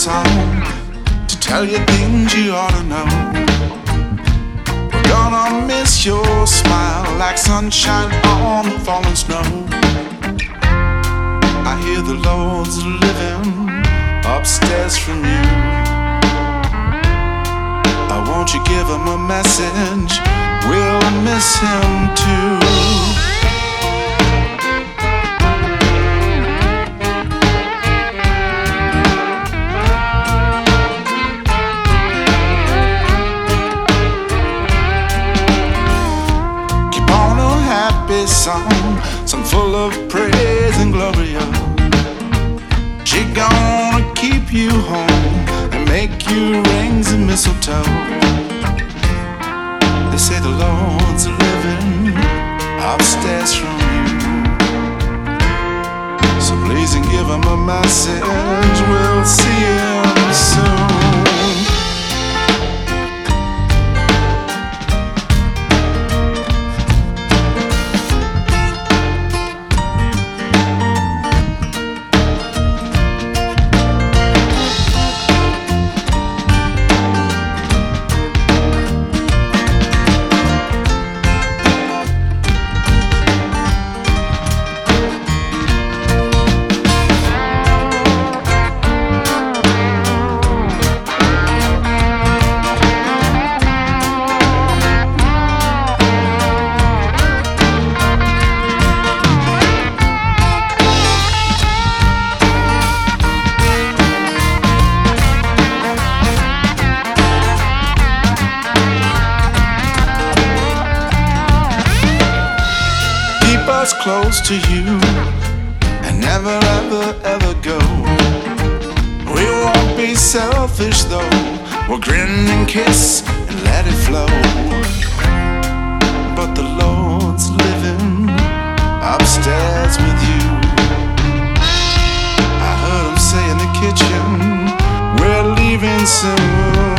song to tell you things you ought to know. We're gonna miss your smile like sunshine on the falling snow. I hear the Lord's living upstairs from you. Won't you give him a message? We'll miss him too. Keep on a happy song full of praise and glory. She gonna keep you home and make you rings and mistletoe. They say the Lord's living upstairs from you, so please and give him a message. We'll see him soon. Close to you and never ever ever go. We won't be selfish though. We'll grin and kiss and let it flow. But the Lord's living upstairs with you. I heard him say in the kitchen, we're leaving soon.